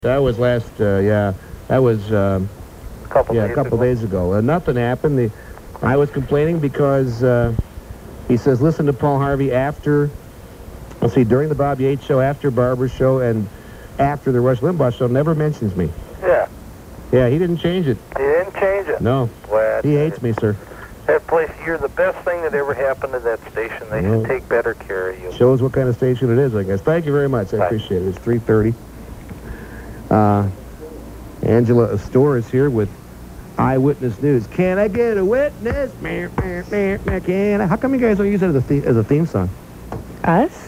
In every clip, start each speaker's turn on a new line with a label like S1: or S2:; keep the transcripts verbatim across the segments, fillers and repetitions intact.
S1: That was last, uh, yeah, that was, um,
S2: a couple
S1: yeah,
S2: days
S1: a couple
S2: ago.
S1: days ago. Uh, nothing happened. The, I was complaining because uh, he says, listen to Paul Harvey after, let's see, during the Bob Yates show, after Barbara's show, and after the Rush Limbaugh show, never mentions me.
S2: Yeah.
S1: Yeah, he didn't change it.
S2: He didn't change it.
S1: No.
S2: Well,
S1: he hates me, sir.
S2: That place, you're the best thing that ever happened to that station. They
S1: Well,
S2: should take better care of you.
S1: Shows what kind of station it is, I guess. Thank you very much. I
S2: Bye.
S1: appreciate it. It's three thirty. Uh, Angela Astor is here with Eyewitness News. Can I get a witness? Can I? How come you guys don't use it as a, the as a theme song?
S3: Us?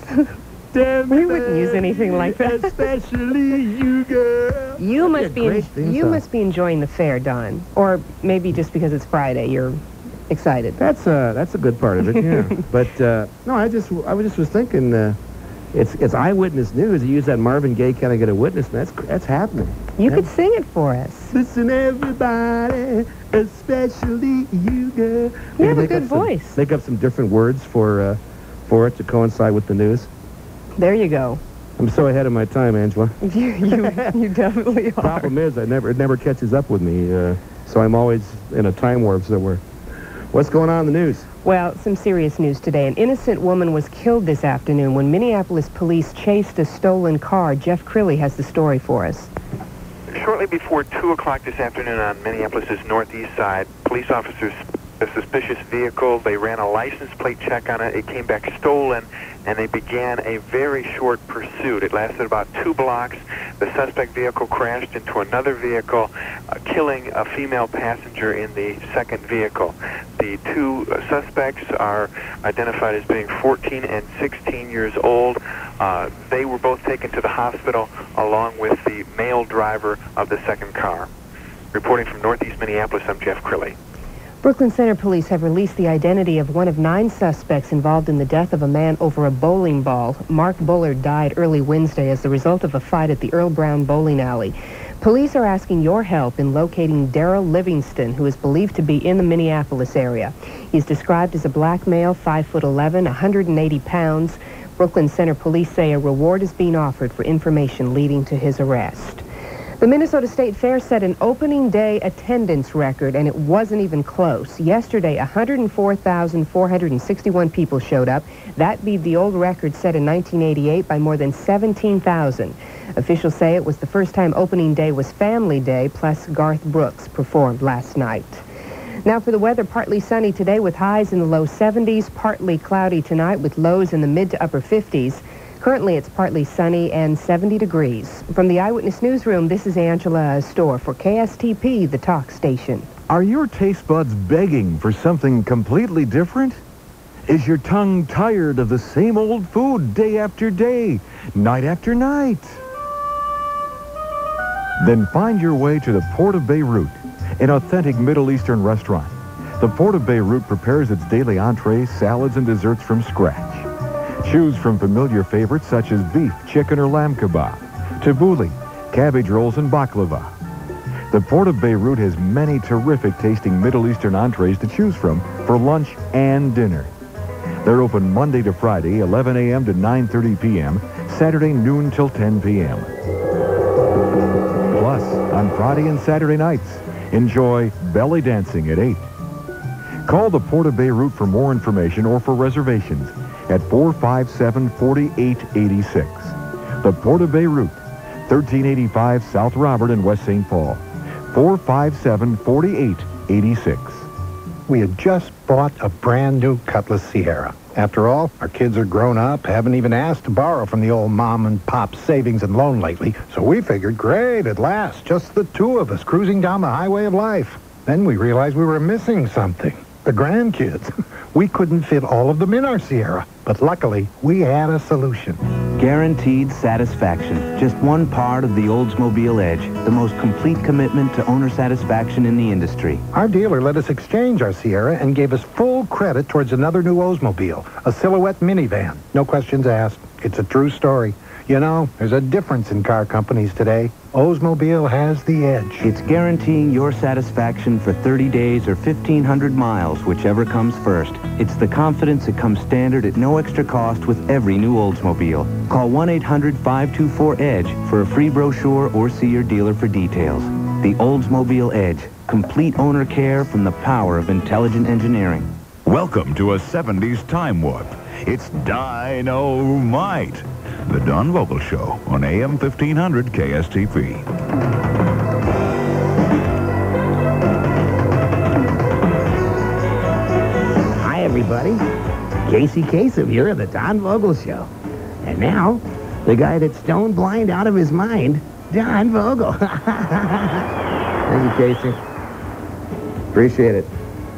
S3: We wouldn't use anything like that.
S1: Especially you, girl.
S3: You
S1: That'd
S3: must
S1: be
S3: be
S1: a great theme
S3: you
S1: song.
S3: must be enjoying the fair, Don. Or maybe just because it's Friday, you're excited.
S1: That's uh that's a good part of it, yeah. But uh, no, I just I was just was thinking uh, it's it's Eyewitness News. You use that Marvin Gaye, Can I Get a Witness? And that's that's happening.
S3: You
S1: Yeah.
S3: could sing it for us.
S1: Listen, everybody, especially you, girl.
S3: You have a
S1: Make
S3: good
S1: up some-
S3: voice.
S1: Make up some different words for uh, for it to coincide with the news.
S3: There you go.
S1: I'm so ahead of my time, Angela.
S3: You you, you definitely are.
S1: Problem is, I never it never catches up with me, uh, so I'm always in a time warp somewhere. What's going on in the news?
S3: Well, some serious news today. An innocent woman was killed this afternoon when Minneapolis police chased a stolen car. Jeff Crilly has the story for us.
S4: Shortly before two o'clock this afternoon on Minneapolis' northeast side, police officers a suspicious vehicle. They ran a license plate check on it. It came back stolen, and they began a very short pursuit. It lasted about two blocks. The suspect vehicle crashed into another vehicle, uh, killing a female passenger in the second vehicle. The two uh, suspects are identified as being fourteen and sixteen years old. Uh, they were both taken to the hospital along with the male driver of the second car. Reporting from Northeast Minneapolis, I'm Jeff Crilly.
S3: Brooklyn Center police have released the identity of one of nine suspects involved in the death of a man over a bowling ball. Mark Bullard died early Wednesday as the result of a fight at the Earl Brown bowling alley. Police are asking your help in locating Darrell Livingston, who is believed to be in the Minneapolis area. He's described as a black male, five foot eleven, one hundred eighty pounds. Brooklyn Center police say a reward is being offered for information leading to his arrest. The Minnesota State Fair set an opening day attendance record, and it wasn't even close. Yesterday, one hundred four thousand four hundred sixty-one people showed up. That beat the old record set in nineteen eighty-eight by more than seventeen thousand. Officials say it was the first time opening day was Family Day, plus Garth Brooks performed last night. Now for the weather, partly sunny today with highs in the low seventies, partly cloudy tonight with lows in the mid to upper fifties. Currently, it's partly sunny and seventy degrees. From the Eyewitness Newsroom, this is Angela Astor for K S T P, the talk station.
S5: Are your taste buds begging for something completely different? Is your tongue tired of the same old food day after day, night after night? Then find your way to the Port of Beirut, an authentic Middle Eastern restaurant. The Port of Beirut prepares its daily entrees, salads, and desserts from scratch. Choose from familiar favorites such as beef, chicken, or lamb kebab, tabbouleh, cabbage rolls, and baklava. The Port of Beirut has many terrific tasting Middle Eastern entrees to choose from for lunch and dinner. They're open Monday to Friday, eleven a m to nine thirty p m, Saturday noon till ten p m Plus, on Friday and Saturday nights, enjoy belly dancing at eight. Call the Port of Beirut for more information or for reservations at four five seven, four eight eight six. The Port of Beirut, thirteen eighty-five South Robert in West Saint Paul. four five seven, four eight eight six.
S6: We had just bought a brand new Cutlass Sierra. After all, our kids are grown up, haven't even asked to borrow from the old mom and pop savings and loan lately. So we figured, great, at last, just the two of us cruising down the highway of life. Then we realized we were missing something. The grandkids. We couldn't fit all of them in our Sierra, but luckily, we had a solution.
S7: Guaranteed satisfaction. Just one part of the Oldsmobile Edge. The most complete commitment to owner satisfaction in the industry.
S6: Our dealer let us exchange our Sierra and gave us full credit towards another new Oldsmobile, a Silhouette minivan. No questions asked. It's a true story. You know, there's a difference in car companies today. Oldsmobile has the edge.
S7: It's guaranteeing your satisfaction for thirty days or fifteen hundred miles, whichever comes first. It's the confidence that comes standard at no extra cost with every new Oldsmobile. Call one eight hundred five two four EDGE for a free brochure or see your dealer for details. The Oldsmobile Edge. Complete owner care from the power of intelligent engineering.
S8: Welcome to a seventies time warp. It's Dynamite. The Don Vogel Show on A M fifteen hundred K S T P.
S1: Hi, everybody. Casey Kasem here of the Don Vogel Show. And now, the guy that's stone blind out of his mind, Don Vogel. Thank you, Casey. Appreciate it.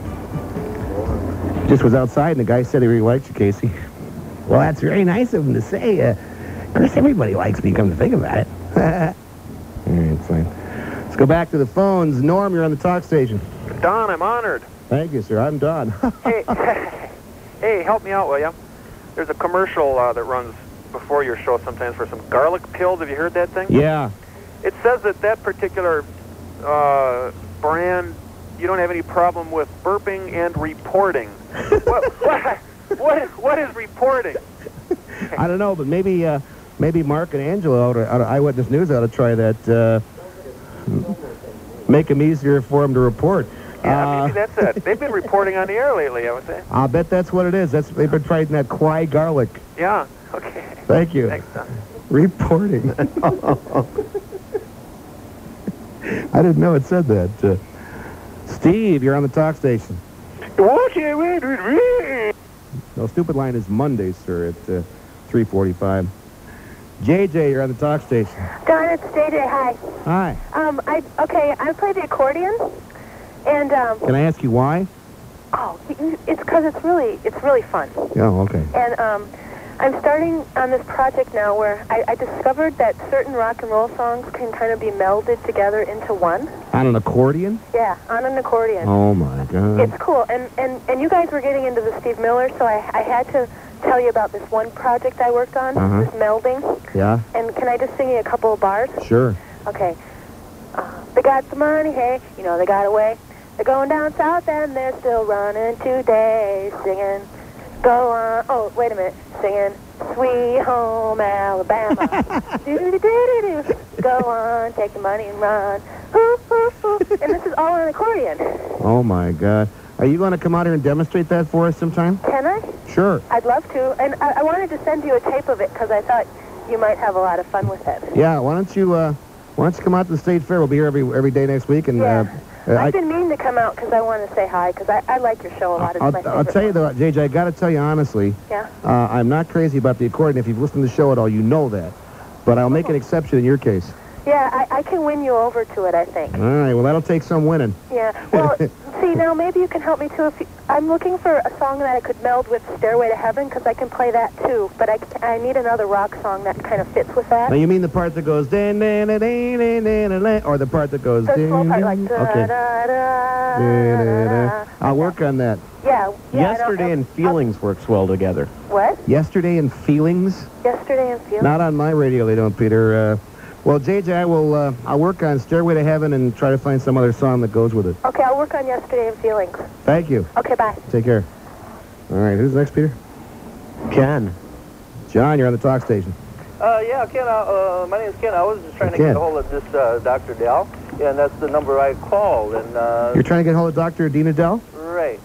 S1: Just was outside, and the guy said he really liked you, Casey. Well, that's very nice of him to say. Uh, of course, everybody likes me, come to think about it. All right, fine. Let's go back to the phones. Norm, you're on the talk station.
S4: Don, I'm honored.
S1: Thank you, sir. I'm Don.
S4: Hey, hey, help me out, will ya? There's a commercial uh, that runs before your show sometimes for some garlic pills. Have you heard that thing?
S1: Yeah.
S4: It says that that particular uh, brand, you don't have any problem with burping and reporting. what, what, what, what is reporting?
S1: I don't know, but maybe uh, maybe Mark and Angela out of, out of Eyewitness News ought to try that. Uh, make them easier for them to report.
S4: Yeah,
S1: uh,
S4: maybe that's it. They've been reporting on the air lately, I would say.
S1: I'll bet that's what it is. That's they've been trying that Cry Garlic.
S4: Yeah, okay.
S1: Thank you.
S4: Thanks, Don.
S1: Reporting. I didn't know it said that. Uh, Steve, you're on the talk station. No, stupid line is Monday, sir, at uh, three forty-five. J J, you're on the talk station.
S9: Don, it's J J. Hi.
S1: Hi.
S9: Um, I okay. I play the accordion, and um.
S1: Can I ask you why?
S9: Oh, it's because it's really it's really fun.
S1: Oh, okay.
S9: And um, I'm starting on this project now where I, I discovered that certain rock and roll songs can kind of be melded together into one.
S1: On an accordion?
S9: Yeah, on an accordion.
S1: Oh my God.
S9: It's cool, and and and you guys were getting into the Steve Miller, so I I had to tell you about this one project I worked on,
S1: Uh-huh.
S9: this melding.
S1: Yeah.
S9: And can I just sing you a couple of bars?
S1: Sure.
S9: Okay. Uh, they got some money, hey, you know, they got away. They're going down south and they're still running today, singing, go on, oh, wait a minute, singing, Sweet Home Alabama. Do-do-do-do-do. Go on, take the money and run. Hoo, hoo, hoo. And this is all on accordion.
S1: Oh my God. Are you going to come out here and demonstrate that for us sometime?
S9: Can I?
S1: Sure.
S9: I'd love to. And I, I wanted to send you a tape of it because I thought you might have a lot of fun with it.
S1: Yeah, why don't you, uh, why don't you come out to the State Fair? We'll be here every every day next week. And
S9: Yeah.
S1: uh, uh,
S9: I've
S1: I,
S9: been meaning to come out because I want to say hi because I, I like your show a lot. It's my
S1: I'll,
S9: favorite
S1: I'll tell you
S9: one.
S1: though, J J, I got to tell you honestly,
S9: Yeah?
S1: uh, I'm not crazy about the accordion. If you've listened to the show at all, you know that. But I'll make an exception in your case.
S9: Yeah, I, I can win you over to it, I think.
S1: All right, well, that'll take some winning.
S9: Yeah. Well, see, now maybe you can help me, too. If you, I'm looking for a song that I could meld with Stairway to Heaven because I can play that, too. But I, I need another rock song that kind of fits with that.
S1: Now, you mean the part that goes, dan, dan, dan, dan, dan, dan, dan, or the part that goes,
S9: The slow
S1: dan,
S9: part,
S1: dan?
S9: like, da,
S1: Okay.
S9: da, da,
S1: Da, da, da.
S9: da.
S1: I'll work on that.
S9: Yeah. yeah I don't-
S10: Yesterday and Feelings works well together.
S9: What?
S1: Yesterday in Feelings?
S9: Yesterday and Feelings?
S1: Not on my radio, they don't, Peter. Uh, well, J J, I will, uh, I'll work on Stairway to Heaven and try to find some other song that goes with it.
S9: Okay, I'll work on Yesterday and Feelings.
S1: Thank you.
S9: Okay, bye.
S1: Take care. All right, who's next, Peter?
S10: Ken.
S1: John, you're on the talk station.
S2: Uh, yeah, Ken, uh, uh, my name is Ken. I was just trying to
S1: Ken.
S2: get a hold of this uh, Doctor Dell, and that's the number I called. And uh,
S1: You're trying to get hold of Doctor Dina Dell?
S2: right.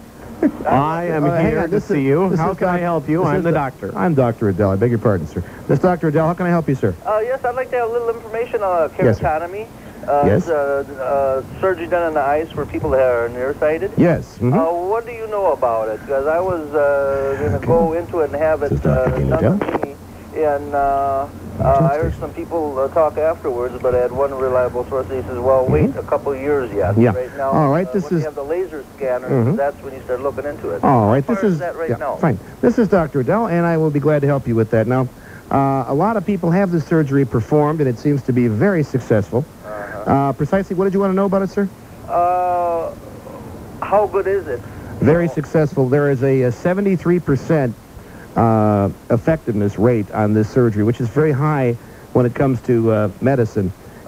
S10: I am
S1: Uh, hang
S10: here
S1: on,
S10: to
S1: this
S10: see
S1: is-
S10: you.
S1: this
S10: How
S1: is
S10: can I
S1: doc-
S10: help you?
S1: this
S10: I'm
S1: is
S10: the
S1: doc-
S10: doctor.
S1: I'm Doctor Adele. I beg your pardon, sir. This is Doctor Adele. How can I help you, sir?
S2: Uh, yes, I'd like to have a little information on
S1: Yes, sir.
S2: keratotomy. Uh,
S1: Yes.
S2: It's uh, uh, surgery done in the eyes for people that are nearsighted.
S1: Yes. mhm.
S2: Uh, what do you know about it? Because I was uh, going to go into it and have
S1: This
S2: it
S1: is Doctor
S2: uh,
S1: Dina
S2: done to me. And uh, uh, I heard some people uh, talk afterwards, but I had one reliable source. He says, well, wait a couple years yet.
S1: Yeah.
S2: Right now,
S1: All right,
S2: uh,
S1: this
S2: when
S1: is-
S2: you have the laser scanner,
S1: Mhm.
S2: that's when you start looking into it.
S1: All right,
S2: How
S1: this
S2: far
S1: is
S2: that right
S1: yeah,
S2: now?
S1: fine. This is Doctor Adele, and I will be glad to help you with that. Now, uh, a lot of people have this surgery performed, and it seems to be very successful.
S2: Uh-huh.
S1: Uh, precisely, what did you want to know about it, sir?
S2: Uh, how good is it?
S1: Very successful. There is a, a seventy-three percent uh, effectiveness rate on this surgery, which is very high when it comes to uh, medicine.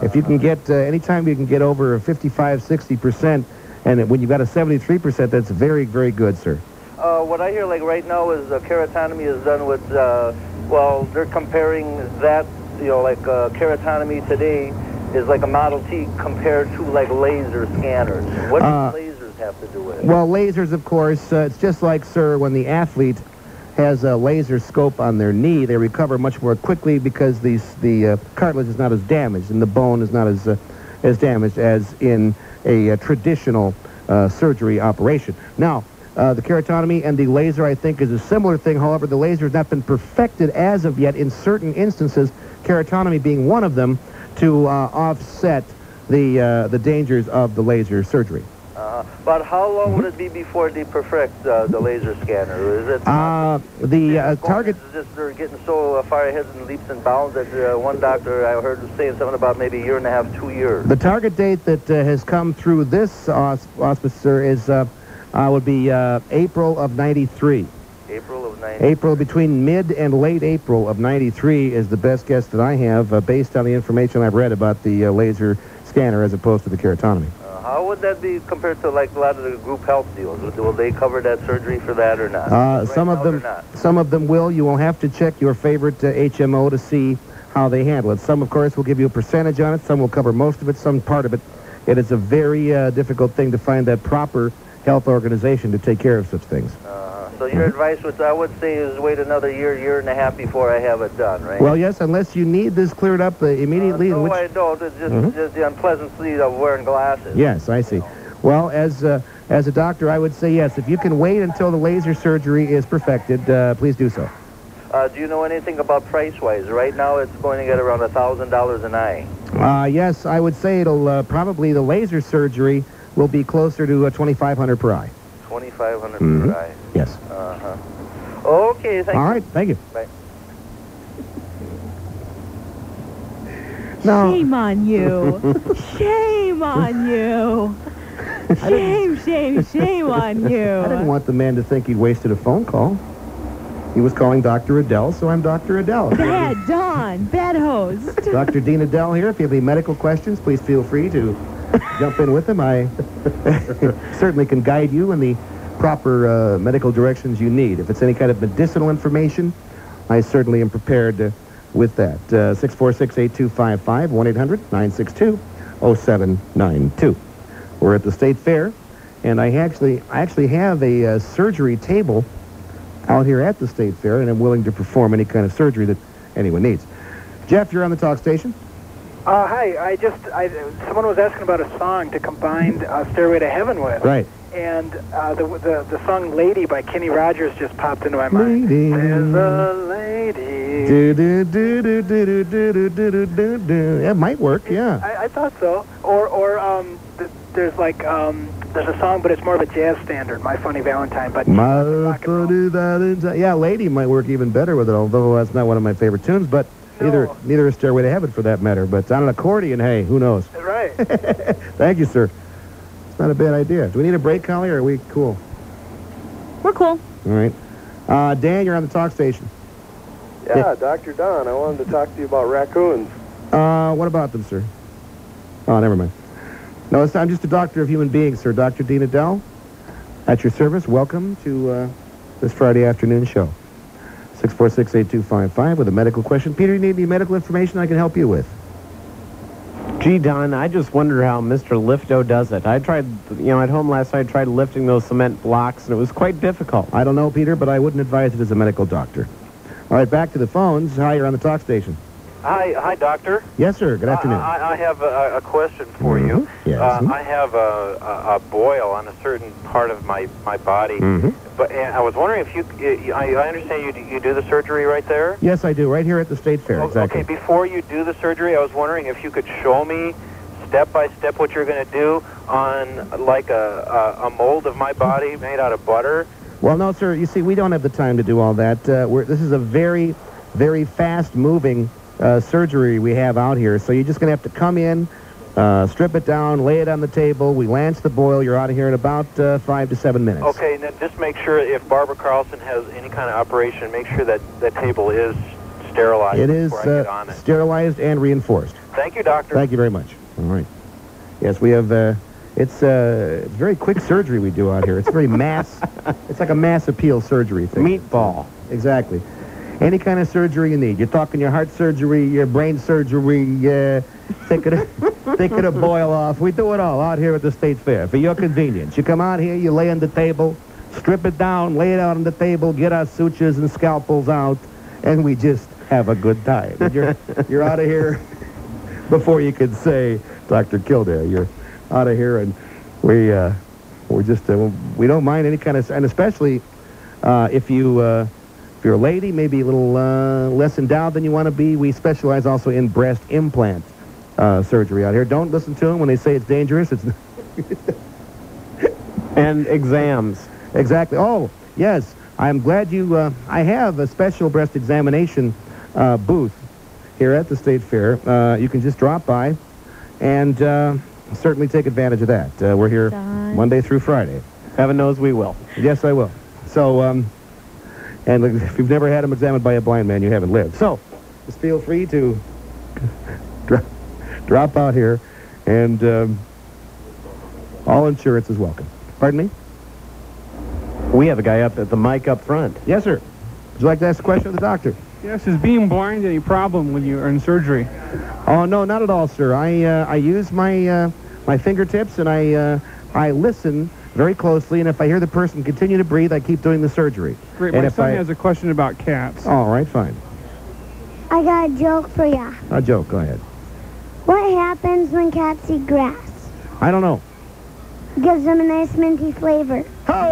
S1: If you can get, uh, anytime you can get over fifty-five, sixty percent, and when you've got a seventy-three percent, that's very, very good, sir.
S2: Uh, what I hear, like right now, is uh, keratotomy is done with, uh, well, they're comparing that, you know, like uh, keratotomy today is like a Model T compared to like laser scanners. What
S1: Uh,
S2: do lasers have to do with it?
S1: Well, lasers, of course, uh, it's just like, sir, when the athlete has a laser scope on their knee, they recover much more quickly because the, the uh, cartilage is not as damaged and the bone is not as, uh, as damaged as in a, uh traditional uh, surgery operation. Now, uh, the keratotomy and the laser, I think, is a similar thing. However, the laser has not been perfected as of yet in certain instances, keratotomy being one of them, to uh, offset the, uh, the dangers of the laser surgery.
S2: Uh, but how long would it be before they perfect uh, the laser scanner? Is it
S1: Uh, the uh, target...
S2: Is this, they're getting so uh, far ahead in leaps and bounds that uh, one doctor I heard was saying something about maybe a year and a half, two years.
S1: The target date that uh, has come through this aus auspice, sir, is uh, uh, would be uh, April of ninety-three.
S2: April of ninety-three.
S1: April, between mid and late April of ninety-three is the best guess that I have, uh, based on the information I've read about the uh, laser scanner as opposed to the keratotomy.
S2: Uh, how would that be compared to like a lot of the group health deals? Will, will they cover that surgery for that or not?
S1: Uh,
S2: right
S1: some of
S2: now
S1: them,
S2: they're not.
S1: some of them will. You will have to check your favorite uh, H M O to see how they handle it. Some, of course, will give you a percentage on it. Some will cover most of it. Some part of it. It is a very uh, difficult thing to find that proper health organization to take care of such things.
S2: Uh, so your advice, which I would say, is wait another year, year and a half before I have it done, right?
S1: Well, yes, unless you need this cleared up uh, immediately.
S2: Uh,
S1: in
S2: no,
S1: which...
S2: I don't. It's just,
S1: Mhm.
S2: just the unpleasantly of wearing glasses.
S1: Yes, I see. Well, as uh, as a doctor, I would say yes. If you can wait until the laser surgery is perfected, uh, please do so.
S2: Uh, do you know anything about price-wise? Right now, it's going to get around a thousand dollars an eye.
S1: Uh, yes, I would say it'll uh, probably the laser surgery will be closer to uh, twenty-five hundred per eye.
S2: Twenty-five hundred
S1: Mhm.
S2: per eye.
S1: Yes.
S2: Uh huh. Okay. Thank
S1: All
S2: you.
S1: right. Thank you.
S2: Bye.
S1: No.
S11: Shame on you. Shame on you. Shame, shame, shame on you.
S1: I didn't want the man to think he'd wasted a phone call. He was calling Doctor Adele, so I'm Doctor Adele.
S11: Bad Don, bad host.
S1: Doctor Dean Adele here. If you have any medical questions, please feel free to jump in with them. I certainly can guide you in the proper uh, medical directions you need. If it's any kind of medicinal information, I certainly am prepared uh, with that. Uh, six four six, eight two five five, one eight hundred, nine six two, oh seven nine two. We're at the State Fair, and I actually, I actually have a uh, surgery table out here at the State Fair, and I'm willing to perform any kind of surgery that anyone needs. Jeff, you're on the talk station.
S12: Uh, hi, I just, I, someone was asking about a song to combine uh, Stairway to Heaven with.
S1: Right.
S12: And uh, the, the the song Lady by Kenny Rogers just popped into my mind.
S1: Lady.
S12: There's a lady.
S1: Do, do, do, do, do, do, do, do, do, do, do. It might work, yeah.
S12: I, I thought so. Or, or um, th- there's like, um, there's a song, but it's more of a jazz standard, My Funny Valentine. But
S1: My yeah, Lady might work even better with it, although that's not one of my favorite tunes, but
S12: No.
S1: neither neither is Stairway to Heaven for that matter. But on an accordion, hey, who knows?
S12: Right.
S1: Thank you, sir. It's not a bad idea. Do we need a break, Collie, or are we cool?
S11: We're cool.
S1: All right. Uh, Dan, you're on the talk station.
S13: Yeah, Doctor Don, I wanted to talk to you about raccoons.
S1: Uh, what about them, sir? Oh, never mind. No, it's, I'm just a doctor of human beings, sir. Doctor Dean Adele, at your service. Welcome to uh, this Friday afternoon show. six four six, eight two five five with a medical question. Peter, you need any medical information I can help you with?
S10: Gee, Don, I just wonder how Mister Lifto does it. I tried, you know, at home last night, I tried lifting those cement blocks, and it was quite difficult.
S1: I don't know, Peter, but I wouldn't advise it as a medical doctor. All right, back to the phones. Hi, you're on the talk station.
S14: Hi, hi, doctor.
S1: Yes, sir. Good afternoon.
S14: I, I have a, a question for you.
S1: Mm-hmm. Yes.
S14: Uh, I have a, a, a boil on a certain part of my, my body,
S1: Mm-hmm.
S14: but and I was wondering if you, I, I understand you, do- you do the surgery right there?
S1: Yes, I do. Right here at the State Fair.
S14: O-
S1: Exactly.
S14: Okay, before you do the surgery, I was wondering if you could show me step by step what you're going to do on like a, a, a mold of my body made out of butter.
S1: Well, no, sir. You see, we don't have the time to do all that. Uh, we're, this is a very, very fast-moving uh, surgery we have out here. So you're just going to have to come in, uh, strip it down, lay it on the table. We lance the boil. You're out of here in about uh, five to seven minutes.
S14: Okay, and then just make sure if Barbara Carlson has any kind of operation, make sure that that table is sterilized
S1: It is
S14: before I get
S1: uh,
S14: on it.
S1: sterilized and reinforced.
S14: Thank you, doctor.
S1: Thank you very much. All right. Yes, we have, uh, it's, uh, it's very quick surgery we do out here. It's very mass, it's like a mass appeal surgery thing.
S10: Meatball.
S1: Exactly. Any kind of surgery you need. You're talking your heart surgery, your brain surgery, uh, taking a, taking a boil off. We do it all out here at the State Fair for your convenience. You come out here, you lay on the table, strip it down, lay it out on the table, get our sutures and scalpels out, and we just have a good time. And you're, you're out of here before you can say, Doctor Kildare, you're out of here, and we, uh, we're just, uh, we don't mind any kind of, and especially uh, if you, uh, if you're a lady, maybe a little uh, less endowed than you want to be, we specialize also in breast implant uh, surgery out here. Don't listen to them when they say it's dangerous. It's
S10: and exams.
S1: Exactly. Oh, yes. I'm glad you, uh, I have a special breast examination uh, booth here at the State Fair. Uh, you can just drop by and uh, certainly take advantage of that. Uh, we're here
S11: Don.
S1: Monday through Friday.
S10: Heaven knows we will.
S1: Yes, I will. So, um, and look, if you've never had them examined by a blind man, you haven't lived. So, just feel free to dro- drop out here, and um, all insurance is welcome. Pardon me?
S10: We have a guy up at the mic up front.
S1: Yes, sir. Would you like to ask a question of the doctor?
S15: Yes, is being blind any problem when you are in surgery?
S1: Oh, no, not at all, sir. I uh, I use my uh, my fingertips, and I uh, I listen very closely, and if I hear the person continue to breathe, I keep doing the surgery.
S15: Great.
S1: And
S15: My
S1: if
S15: son
S1: I...
S15: has a question about cats.
S1: All right, fine.
S16: I got a joke for ya.
S1: A joke, go ahead.
S16: What happens when cats eat grass?
S1: I don't know.
S16: Gives them a nice minty flavor.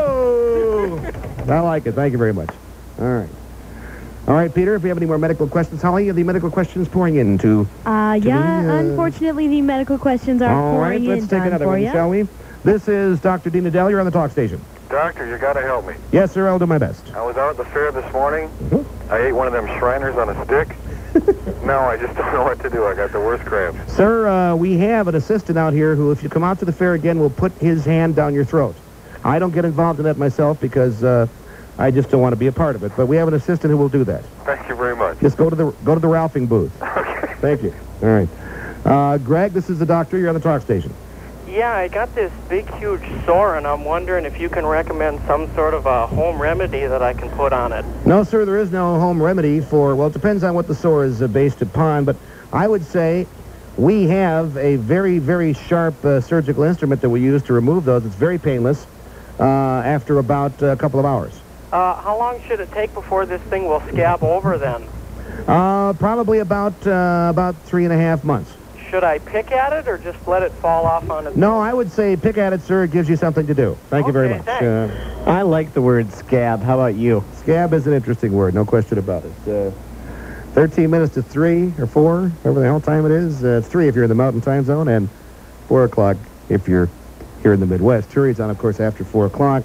S1: Oh! I like it. Thank you very much. All right. All right, Peter, if you have any more medical questions, Holly, are the medical questions pouring in to...
S11: Uh,
S1: to
S11: yeah,
S1: the, uh...
S11: unfortunately, the medical questions are
S1: All
S11: pouring
S1: right, let's
S11: in
S1: take
S11: Don,
S1: another
S11: for
S1: one,
S11: you.
S1: shall we? This is Doctor Dina Dell. You're on the talk station.
S13: Doctor, you gotta help me.
S1: Yes, sir, I'll do my best.
S13: I was out at the fair this morning.
S1: Mm-hmm.
S13: I ate one of them Shriners on a stick. Now I just don't know what to do. I got the worst cramps.
S1: Sir, uh, we have an assistant out here who, if you come out to the fair again, will put his hand down your throat. I don't get involved in that myself because uh, I just don't want to be a part of it. But we have an assistant who will do that.
S13: Thank you very much.
S1: Just go to the go to the Ralphing booth.
S13: Okay.
S1: Thank you. All right. Uh, Greg, this is the doctor. You're on the talk station.
S17: Yeah, I got this big, huge sore, and I'm wondering if you can recommend some sort of a home remedy that I can put on it.
S1: No, sir, there is no home remedy for, well, it depends on what the sore is uh, based upon, but I would say we have a very, very sharp uh, surgical instrument that we use to remove those. It's very painless uh, after about a couple of hours.
S17: Uh, how long should it take before this thing will scab over then?
S1: Uh, probably about, uh, about three and a half months.
S17: Should I pick at it or just let it fall off on its...
S1: No, I would say pick at it, sir. It gives you something to do. Thank you very much.
S17: Thanks.
S1: Uh,
S10: I like the word scab. How about you?
S1: Scab is an interesting word, no question about it. Uh, thirteen minutes to three or four, whatever the hell time it is. Uh, it's three if you're in the Mountain Time Zone, and four o'clock if you're here in the Midwest. Turi's on, of course, after four o'clock.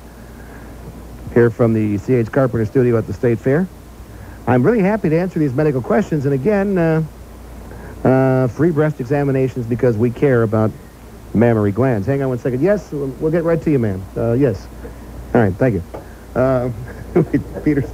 S1: Here from the C H Carpenter studio at the State Fair. I'm really happy to answer these medical questions, and again, uh, uh, free breast examinations because we care about mammary glands. Hang on one second. Yes, we'll, we'll get right to you, ma'am. Uh, yes. All right, thank you. Uh, Peter's.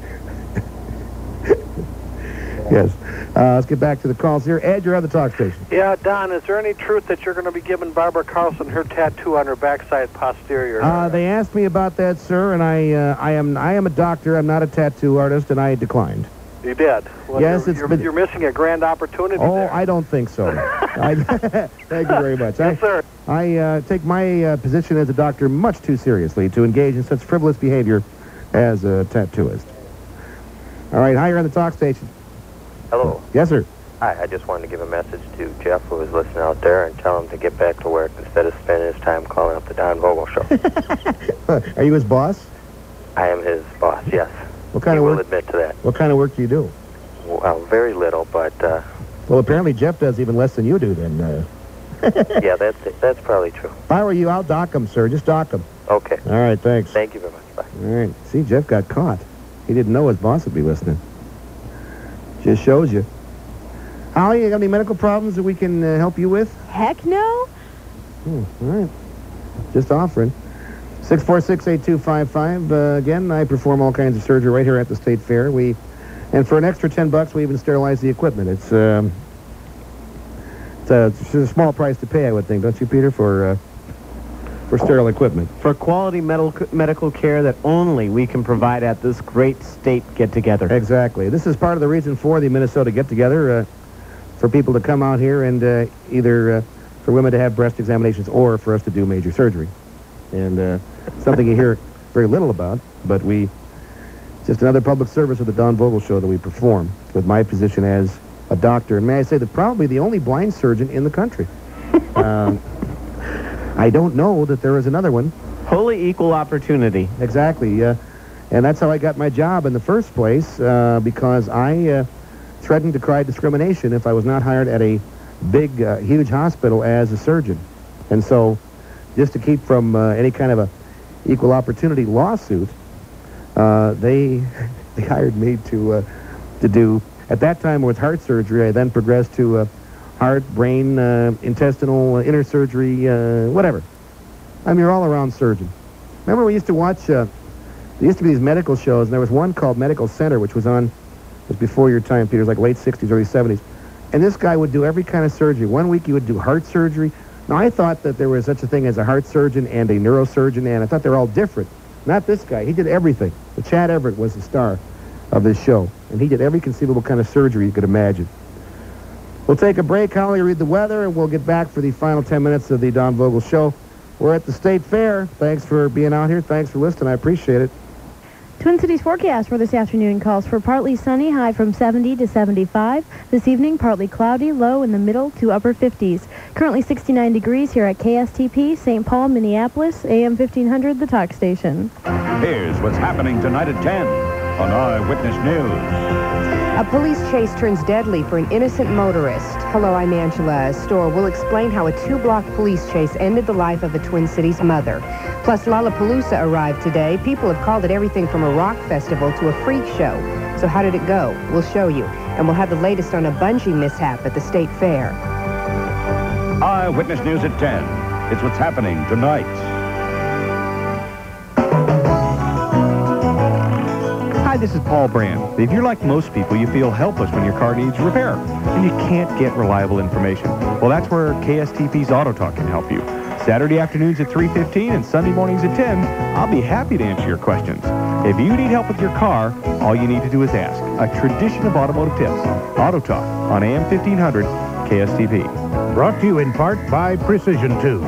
S1: Yes. Uh, let's get back to the calls here. Ed, you're on the talk station.
S18: Yeah, Don, is there any truth that you're going to be giving Barbara Carlson her tattoo on her backside posterior?
S1: Uh, they asked me about that, sir, and I, uh, I am, I am a doctor. I'm not a tattoo artist, and I declined.
S18: You did? Well,
S1: yes,
S18: you're,
S1: it's
S18: you're,
S1: been...
S18: you're missing a grand opportunity
S1: Oh,
S18: there.
S1: I don't think so. I, thank you very much.
S18: Yes,
S1: I,
S18: sir.
S1: I uh, take my uh, position as a doctor much too seriously to engage in such frivolous behavior as a tattooist. All right, hi, you're on the talk station.
S19: Hello.
S1: Yes, sir.
S19: Hi, I just wanted to give a message to Jeff, who is listening out there, and tell him to get back to work instead of spending his time calling up the Don Vogel Show.
S1: Are you his boss?
S19: I am his boss, yes.
S1: What kind
S19: he
S1: of
S19: will
S1: work?
S19: admit to that.
S1: What kind of work do you do?
S19: Well, very little, but, uh...
S1: Well, apparently Jeff does even less than you do, then. Uh...
S19: yeah, that's that's probably true.
S1: If I were you, I'll dock him, sir. Just dock him.
S19: Okay.
S1: All right, thanks.
S19: Thank you very much. Bye.
S1: All right. See, Jeff got caught. He didn't know his boss would be listening. Just shows you. Holly, you got any medical problems that we can uh, help you with?
S11: Heck no.
S1: Hmm, all right. Just offering. six four six, eight two five five. Uh, again, I perform all kinds of surgery right here at the State Fair. We And for an extra ten bucks, we even sterilize the equipment. It's, um, it's, a, it's a small price to pay, I would think, don't you, Peter, for uh, for sterile equipment?
S10: For quality medical medical care that only we can provide at this great state get-together.
S1: Exactly. This is part of the reason for the Minnesota get-together, uh, for people to come out here and uh, either uh, for women to have breast examinations or for us to do major surgery. And uh, something you hear very little about, but we, just another public service of the Don Vogel Show that we perform with my position as a doctor. And may I say that probably the only blind surgeon in the country. um, I don't know that there is another one.
S10: Wholly equal opportunity.
S1: Exactly. Uh, and that's how I got my job in the first place, uh, because I uh, threatened to cry discrimination if I was not hired at a big, uh, huge hospital as a surgeon. And so, just to keep from uh, any kind of a equal opportunity lawsuit, uh, they they hired me to uh, to do, at that time it was heart surgery. I then progressed to uh, heart, brain, uh, intestinal, uh, inner surgery, uh, whatever. I'm your all-around surgeon. Remember we used to watch, uh, there used to be these medical shows, and there was one called Medical Center, which was on, it was before your time, Peter, it was like late sixties, early seventies. And this guy would do every kind of surgery. One week he would do heart surgery. Now, I thought that there was such a thing as a heart surgeon and a neurosurgeon, and I thought they were all different. Not this guy. He did everything. But Chad Everett was the star of this show, and he did every conceivable kind of surgery you could imagine. We'll take a break. Holly, read the weather, and we'll get back for the final ten minutes of the Don Vogel Show. We're at the State Fair. Thanks for being out here. Thanks for listening. I appreciate it.
S11: Twin Cities forecast for this afternoon calls for partly sunny, high from seventy to seventy-five. This evening, partly cloudy, low in the middle to upper fifties. Currently sixty-nine degrees here at K S T P, Saint Paul, Minneapolis, A M fifteen hundred, the talk station.
S8: Here's what's happening tonight at ten on Eyewitness News.
S3: A police chase turns deadly for an innocent motorist. Hello, I'm Angela Storr. We'll explain how a two-block police chase ended the life of a Twin Cities mother. Plus, Lollapalooza arrived today. People have called it everything from a rock festival to a freak show. So how did it go? We'll show you. And we'll have the latest on a bungee mishap at the State Fair.
S8: Eyewitness News at ten. It's what's happening tonight.
S20: Hi, this is Paul Brand. If you're like most people, you feel helpless when your car needs repair, and you can't get reliable information. Well, that's where K S T P's Auto Talk can help you. Saturday afternoons at three fifteen and Sunday mornings at ten, I'll be happy to answer your questions. If you need help with your car, all you need to do is ask. A tradition of automotive tips. Auto Talk on A M fifteen hundred K S T P.
S6: Brought to you in part by Precision Tube.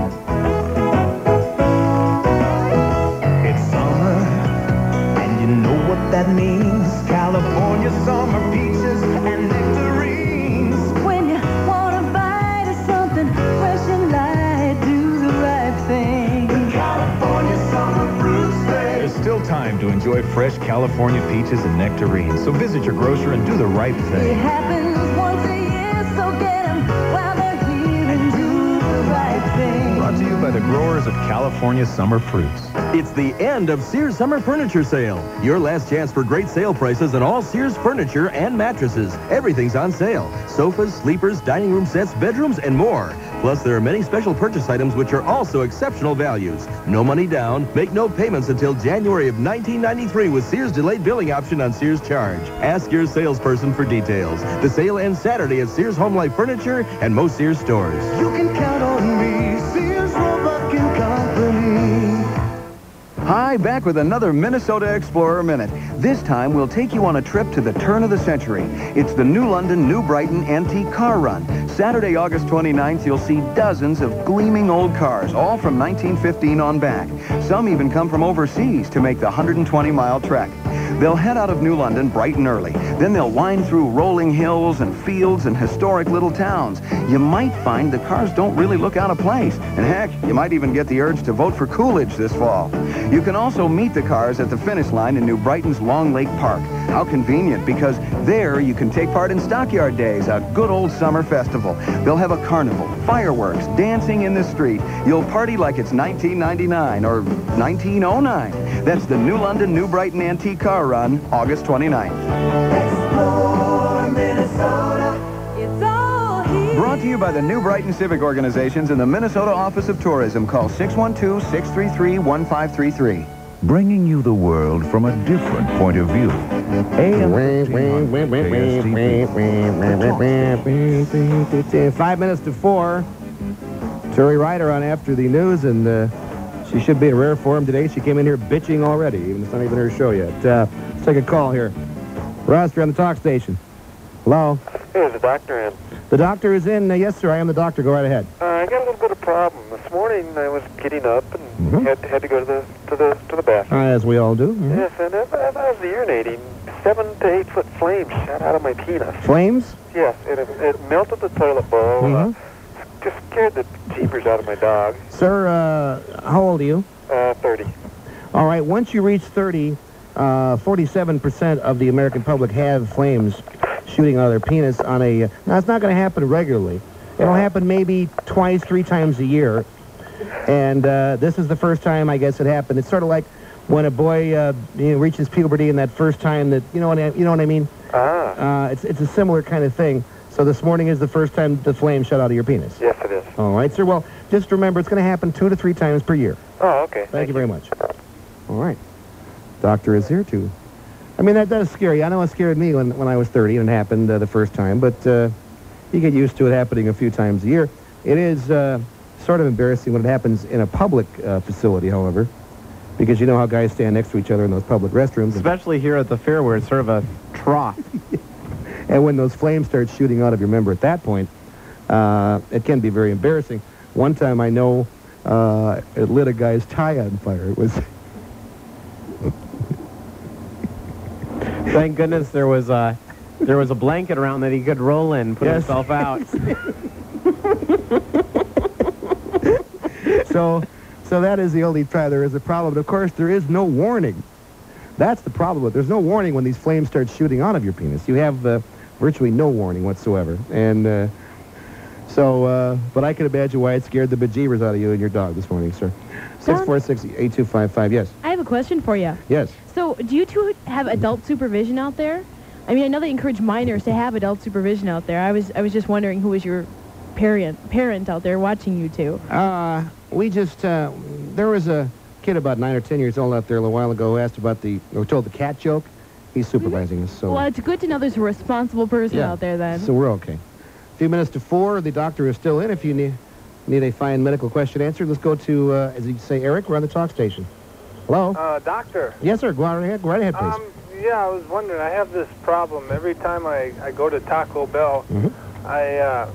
S21: It's summer, and you know what that means. California summer peaches and nectarines.
S22: When you want to bite of something fresh and light, do the right thing.
S21: The California summer fruit steak.
S23: There's still time to enjoy fresh California peaches and nectarines, so visit your grocer and do the right
S22: It
S23: thing.
S22: happens once a year, so get them while they're here and do the right thing.
S23: Brought to you by the growers of California summer fruits.
S24: It's the end of Sears Summer Furniture Sale. Your last chance for great sale prices on all Sears furniture and mattresses. Everything's on sale. Sofas, sleepers, dining room sets, bedrooms, and more. Plus, there are many special purchase items which are also exceptional values. No money down. Make no payments until January of nineteen ninety-three with Sears delayed billing option on Sears Charge. Ask your salesperson for details. The sale ends Saturday at Sears Home Life Furniture and most Sears stores.
S21: You can count on me, Sears Roebuck and Company.
S25: Hi, back with another Minnesota Explorer Minute. This time, we'll take you on a trip to the turn of the century. It's the New London, New Brighton Antique Car Run. Saturday, August twenty-ninth, you'll see dozens of gleaming old cars, all from nineteen fifteen on back. Some even come from overseas to make the one hundred twenty mile trek. They'll head out of New London bright and early. Then they'll wind through rolling hills and fields and historic little towns. You might find the cars don't really look out of place. And heck, you might even get the urge to vote for Coolidge this fall. You can also meet the cars at the finish line in New Brighton's Long Lake Park. How convenient, because there you can take part in Stockyard Days, a good old summer festival. They'll have a carnival, fireworks, dancing in the street. You'll party like it's nineteen ninety-nine or nineteen oh nine. That's the New London, New Brighton Antique Car Run, August twenty-ninth.
S22: Explore Minnesota. It's all here.
S25: Brought to you by the New Brighton Civic Organizations and the Minnesota Office of Tourism. Call six one two, six three three, one five three three.
S8: bringing you the world from a different point of view. A M
S1: Five minutes to four. Terry Ryder on After the News, and uh, she should be in rare form today. She came in here bitching already, even it's not even her show yet. Uh, let's take a call here. Ross, you're on the talk station. Hello?
S13: Hey, is the doctor in?
S1: The doctor is in. Uh, yes, sir, I am the doctor. Go right ahead.
S13: Uh, I got a little bit of problem. This morning I was getting up and
S1: Mhm.
S13: had, had to go to the to the to the bathroom.
S1: Uh, as we all do. Mhm.
S13: Yes, and as, as I was urinating, seven to eight foot flames shot out of my penis.
S1: Flames?
S13: Yes, and it, it melted the toilet bowl.
S1: Mhm.
S13: Uh, just scared the jeepers out of my dog.
S1: Sir, uh, how old are you?
S13: Uh, thirty.
S1: All right, once you reach thirty, uh, forty-seven percent of the American public have flames shooting out of their penis on a... Now, it's not going to happen regularly. It'll happen maybe twice, three times a year. And uh, this is the first time, I guess, it happened. It's sort of like when a boy uh, you know, reaches puberty and that first time that... You know what I, you know what I mean?
S13: Ah.
S1: Uh, it's, it's a similar kind of thing. So this morning is the first time the flame shot out of your penis.
S13: Yes, it is.
S1: All right, sir. Well, just remember, it's going to happen two to three times per year.
S13: Oh, okay.
S1: Thank, Thank you very much. All right. Doctor is here, too. I mean, that does scare you. I know it scared me when, when I was thirty and it happened uh, the first time, but uh, you get used to it happening a few times a year. It is uh, sort of embarrassing when it happens in a public uh, facility, however, because you know how guys stand next to each other in those public restrooms.
S10: Especially here at the fair where it's sort of a trough.
S1: And when those flames start shooting out of your member at that point, uh, it can be very embarrassing. One time I know uh, it lit a guy's tie on fire. It was...
S10: Thank goodness there was a, there was a blanket around that he could roll in and put
S1: Yes.
S10: himself out.
S1: so, so that is the only time there is a problem. But of course, there is no warning. That's the problem. There's no warning when these flames start shooting out of your penis. You have uh, virtually no warning whatsoever. And uh, so, uh, but I can imagine why it scared the bejeebers out of you and your dog this morning, sir. six four six, eight two five five, yes.
S11: I have a question for you.
S1: Yes.
S11: So, do you two have adult supervision out there? I mean, I know they encourage minors to have adult supervision out there. I was, I was just wondering who was your parent, parent out there watching you two.
S1: Uh, we just, uh, there was a kid about nine or ten years old out there a little while ago who asked about the, or told the cat joke. He's supervising us, so.
S11: Well, it's good to know there's a responsible person
S1: Yeah.
S11: out there then.
S1: So we're okay. A few minutes to four, the doctor is still in. If you need, need a fine medical question answered, let's go to, uh, as you say, Eric. We're on the talk station. Hello?
S18: Uh, doctor.
S1: Yes, sir. Go right ahead. Go right ahead, please.
S18: Um, yeah, I was wondering. I have this problem. Every time I, I go to Taco Bell,
S1: Mhm.
S18: I uh,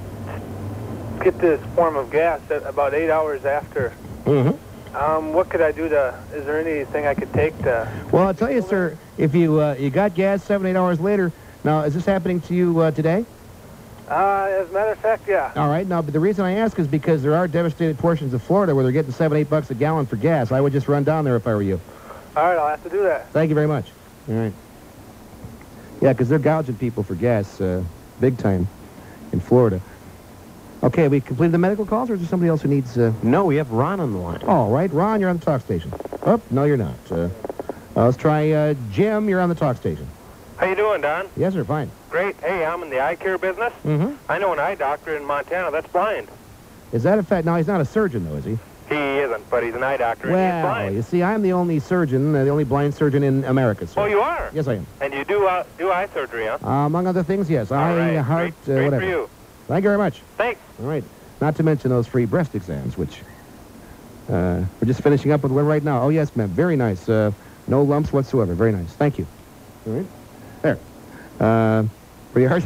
S18: get this form of gas at about eight hours after.
S1: Mm-hmm.
S18: Um, what could I do to, is there anything I could take to...
S1: Well, I'll tell you, sir, if you uh, you got gas seven, eight hours later, now, is this happening to you uh, today?
S18: Uh, as a matter of fact, yeah.
S1: All right. Now, but the reason I ask is because there are devastated portions of Florida where they're getting seven, eight bucks a gallon for gas. I would just run down there if I were you.
S18: All right, I'll have to do that.
S1: Thank you very much. All right. Yeah, because they're gouging people for gas uh, big time in Florida. Okay, we completed the medical calls, or is there somebody else who needs... Uh...
S10: No, we have Ron on the line.
S1: All right, Ron, you're on the talk station. Oh, no, you're not. Uh, uh, let's try uh, Jim. You're on the talk station.
S14: How you doing, Don?
S1: Yes, sir, fine.
S14: Great. Hey, I'm in the eye care business.
S1: Mm-hmm.
S14: I know an eye doctor in Montana that's blind.
S1: Is that a fact? Now, he's not a surgeon, though, is he?
S14: He isn't, but he's an eye doctor and he's
S1: Well,
S14: blind.
S1: you see, I'm the only surgeon, uh, the only blind surgeon in America, sir.
S14: Oh, you are?
S1: Yes, I am.
S14: And you do uh, do eye surgery, huh?
S1: Uh, among other things, yes. Eye,
S14: right.
S1: heart,
S14: Great,
S1: uh,
S14: great
S1: whatever.
S14: for you.
S1: Thank you very much.
S14: Thanks.
S1: All right. Not to mention those free breast exams, which uh, we're just finishing up with one right now. Oh, yes, ma'am. Very nice. Uh, no lumps whatsoever. Very nice. Thank you. All right. There. Uh, pretty hard.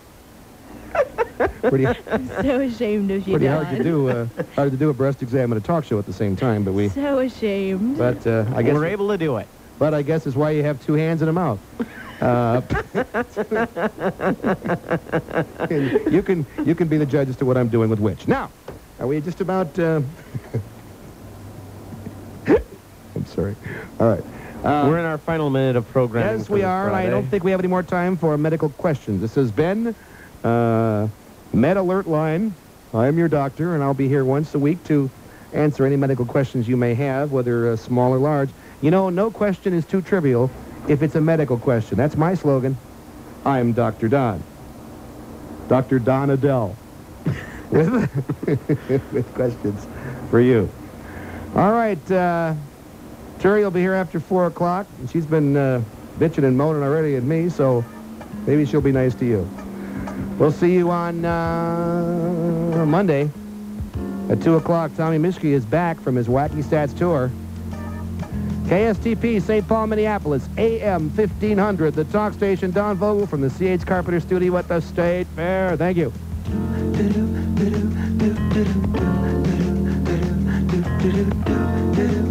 S1: pretty,
S11: I'm so ashamed of you,
S1: pretty
S11: Don.
S1: hard to do. Uh, hard to do a breast exam and a talk show at the same time, but we.
S11: So ashamed.
S1: But uh, I guess
S10: we're able to do it.
S1: But I guess is why you have two hands and a mouth. Uh, you can you can be the judge as to what I'm doing with which. Now, are we just about? Uh, I'm sorry. All right. Uh,
S10: We're in our final minute of programming.
S1: Yes,
S10: for
S1: we
S10: this
S1: are, and I
S10: Friday.
S1: don't think we have any more time for medical questions. This has been uh, Med Alert Line. I am your doctor, and I'll be here once a week to answer any medical questions you may have, whether uh, small or large. You know, no question is too trivial if it's a medical question. That's my slogan. I'm Doctor Don. Doctor Don Adele. with, with questions for you. All right. Uh, Terry will be here after four o'clock, and she's been uh, bitching and moaning already at me, so maybe she'll be nice to you. We'll see you on uh, Monday at two o'clock. Tommy Mischke is back from his Wacky Stats tour. K S T P, Saint Paul, Minneapolis, A M fifteen hundred, the talk station. Don Vogel from the C H Carpenter Studio at the State Fair. Thank you.
S21: Do do do do do do do do do do do do do do